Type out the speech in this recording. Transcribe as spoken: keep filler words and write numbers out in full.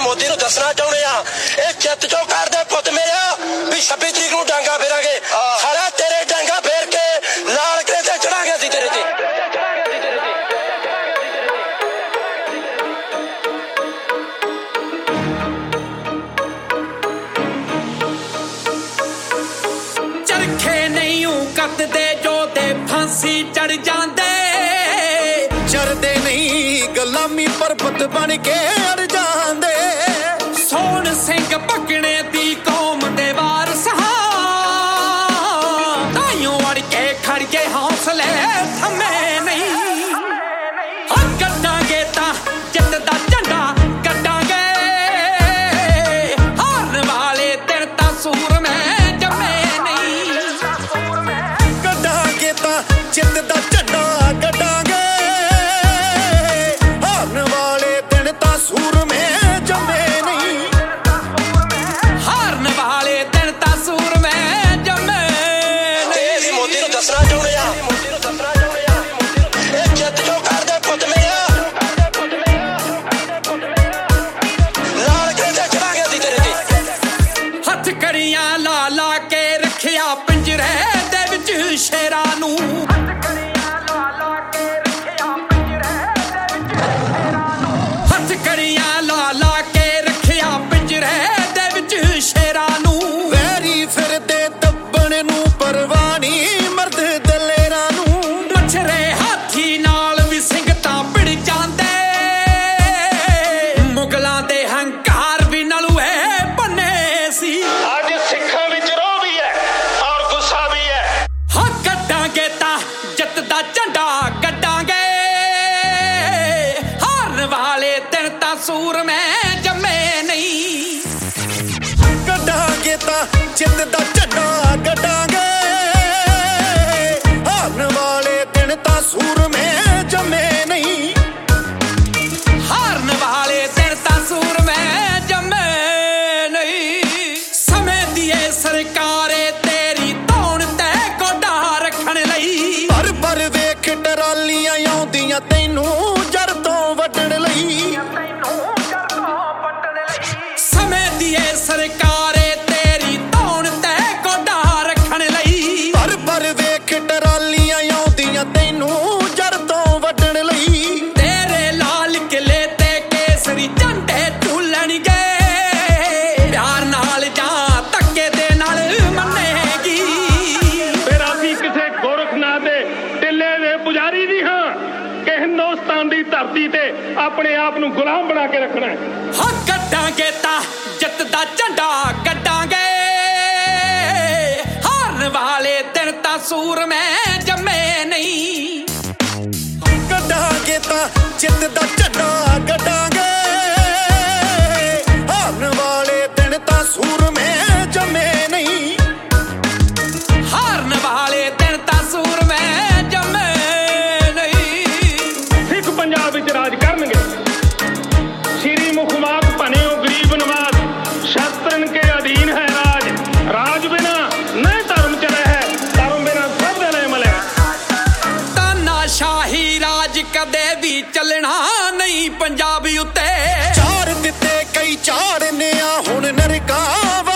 ਮੋਦੀ ਨੂੰ ਦੱਸਣਾ ਚਾਹੁੰਦੇ ਆ ਇਹ ਚਿੱਤ ਚੋਂ ਕਰਦੇ ਪੁੱਤ ਮੇਰਾ ਵੀ ਛੱਬੀ ਤਰੀਕ ਨੂੰ ਡਾਂਗਾ ਫੇਰਾਂਗੇ ਸਾਰਾ ਤੇਰੇ ਡਾਂਗਾ ਫੇਰ ਕੇ ਲਾਲ ਕਿਲੇ ਤੇ ਚੜਾਂਗੇ ਅਸੀਂ ਤੇਰੇ ਤੇ ਚਰਖੇ ਨਹੀਂ ਊ ਕੱਤਦੇ ਜੋ ਤੇ ਫਾਂਸੀ ਚੜ ਜਾਂਦੇ ਚਰਦੇ ਨਹੀਂ ਗੁਲਾਮੀ ਪਰਬਤ ਬਣ ਕੇ ਅੜ ਜਾਂਦੇ ਸੋਹਣ ਸਿੰਘ ਪਕਣੇ ਦੀ ਕੌਮ ਦੇ ਵਾਰਸ ਹਾਂ ਤਾਈਓ ਅੜ ਕੇ ਖੜ ਕੇ ਹੌਸਲੇ ਥੰਮੇ ਨਹੀਂ ਹਾਂ ਕੱਢਾਂਗੇ ਤਾਂ ਜਿੱਤ ਦਾ ਝੰਡਾ ਕੱਢਾਂਗੇ ਹਾਰਨ ਵਾਲੇ ਦਿਨ ਤਾਂ ਸੂਰਮੇ ਜੰਮੇ ਨਹੀਂ ਕੱਢਾਂਗੇ ਤਾਂ ਜਿੱਤ ਦਾ ਝੰਡਾ ਕੱਢਾਂਗੇ ਹਾਰਨ ਵਾਲੇ ਦਿਨ ਤਾਂ ਸੂਰਮੇ ਜੰਮੇ ਨਹੀਂ ਹਾਰਨ ਵਾਲੇ ਦਿਨ ਤਾਂ ਸੂਰਮੇ ਜੰਮੇ ਨਹੀਂ ਮੋਦੀ ਨੂੰ ਦੱਸਣਾ ਚਾਹੁੰਦੇ ਆ ਮੋਦੀ ਨੂੰ ਦੱਸਣਾ ਚਾਹੁੰਦੇ ਆ ਇਹ ਚਿੱਤ ਚੋਂ ਕਰਦੇ ਪੁੱਤ ਮੇਰਾ ਲਾਲ ਕਿਲੇ ਤੇ ਚੜਾਂਗੇ ਅਸੀਂ ਤੇਰੇ ਤੇ ਹੱਥ ਕੜੀਆਂ ਲਾ ਲਾ ਕੇ ਰੱਖਿਆ ਪਿੰਜਰੇ ਦੇ ਵਿੱਚ ਸ਼ੇਰਾਂ ਨੂੰ ਹੱਥ ਕੜੀਆਂ ਲਾ ਲਾ ਕੇ ਰੱਖਿਆ ਪਿੰਜਰੇ ਦੇ ਵਿੱਚ ਸ਼ੇਰਾਂ ਨੂੰ ਵੈਰੀ ਫਿਰਦੇ ਦੱਬਣ ਨੂੰ ਪਰਵਾਨੀ ਮਰਦ ਦਲੇਰਾਂ ਨੂੰ ਮਛਰੇ ਹਾਥੀ ਨਾਲ ਵੀ ਸਿੰਘ ਤਾਂ ਭਿੜ ਜਾਂਦੇ ਮੁਗਲਾਂ ਦੇ ਹੰਕਾਰ ਵੀ ਨਲੂਏ ਬੰਨੇ ਸੀ ਅੱਜ ਸਿੱਖਾਂ ਵਿੱਚ ਰੋਹ ਵੀ ਹੈ ਔਰ ਗੁੱਸਾ ਵੀ ਹੈ ਹਾਂ ਕੱਢਾਂਗੇ ਤਾਂ ਜਿੱਤ ਦਾ ਝੰਡਾ ਕੱਢਾਂਗੇ ਹਾਰਨ ਵਾਲੇ ਦਿਨ ਤਾਂ ਸੂਰਮੇ ਜੰਮੇ ਨਹੀਂ ਕੱਢਾਂਗੇ ਤਾਂ ਜਿੱਤ ਦਾ ਝੰਡਾ ਕੱਢਾਂਗੇ ਹਾਰਨ ਵਾਲੇ ਦਿਨ ਤਾਂ ਸੂਰਮੇ ਜੰਮੇ ਨਹੀਂ ਹਾਰਨ ਵਾਲੇ ਦਿਨ ਤਾਂ ਸੂਰਮੇ ਜੰਮੇ ਨਹੀਂ ਸਮੇਂ ਦੀ ਏ ਸਰਕਾਰੇ ਤੇਰੀ ਧੌਣ ਤੇ ਗੋਡਾ ਰੱਖਣ ਲਈ ਪਰ ਪਰ ਵੇਖ ਟਰਾਲੀਆਂ ਆਉਂਦੀਆਂ ਤੈਨੂੰ ਜੜ ਤੋਂ ਵੱਢਣ ਲਈ ਸਮੇਂ ਦੀ ਏ ਸਰਕਾਰੇ ਤੇਰੀ ਧੌਣ ਤੇ ਗੋਡਾ ਰੱਖਣ ਲਈ ਪਰ ਪਰ ਵੇਖ ਟਰਾਲੀਆਂ ਆਉਂਦੀਆਂ ਤੈਨੂੰ ਜੜ ਤੋਂ ਵੱਢਣ ਲਈ ਤੇਰੇ ਲਾਲ ਕਿਲੇ ਤੇ ਕੇਸਰੀ ਝੰਡੇ ਝੂਲਣਗੇ ਪਿਆਰ ਨਾਲ ਜਾਂ ਧੱਕੇ ਦੇ ਨਾਲ ਮੰਨੇਗੀ ਫਿਰ ਅਸੀਂ ਕਿਸੇ ਗੋਰਖਨਾਥ ਦੇ ਟਿੱਲੇ ਦੇ ਪੁਜਾਰੀ ਨਹੀਂ ਹਾਂ ਕਿ ਹਿੰਦੁਸਤਾਨ ਦੀ ਧਰਤੀ ਤੇ ਆਪਣੇ ਆਪ ਨੂੰ ਗੁਲਾਮ ਬਣਾ ਕੇ ਰੱਖਣਾ ਹੈ। ਹਾਂ ਕੱਢਾਂਗੇ ਤਾਂ ਜਿੱਤ ਦਾ ਝੰਡਾ ਕੱਢਾਂਗੇ ਹਾਰਨ ਵਾਲੇ ਦਿਨ ਤਾਂ ਸੂਰਮੇ ਜੰਮੇ ਨਹੀਂ ਕੱਢਾਂਗੇ ਤਾਂ ਜਿੱਤ ਦਾ ਝੰਡਾ ਕੱਢਾਂਗੇ ਹਾਰਨ ਵਾਲੇ ਦਿਨ ਤਾਂ ਸੂਰਮੇ ਜੰਮੇ ਨਹੀਂ ਹਾਰਨ ਵਾਲੇ ਦਿਨ ਤਾਂ ਸੂਰਮੇ ਜੰਮੇ ਨਹੀਂ ਸਿੱਖ ਪੰਜਾਬ ਵਿੱਚ ਰਾਜ ਕਰਨਗੇ ਸ਼੍ਰੀ ਮੁਖਮਾਤ ਭਨਿਓ ਗਰੀਬ ਨਵਾਜ਼ ਸ਼ਾਸਤਰਨ ਕੇ ਅਧੀਨ ਹੈ ਰਾਜ ਰਾਜ ਬਿਨਾ ਨਹੀਂ ਧਰਮ ਚਲੇ ਹੈ ਧਰਮ ਬਿਨਾ ਸਭ ਦੇ ਲਈ ਮਲੇ ਤਾਨਾਸ਼ਾਹੀ ਰਾਜ ਕਦੇ ਵੀ ਚੱਲਣਾ ਨਹੀਂ ਪੰਜਾਬ ਉੱਤੇ ਚਾਰ ਦਿੱਤੇ ਕਈ ਚਾੜਨੇ ਆ ਹੁਣ ਨਰਕਾਂ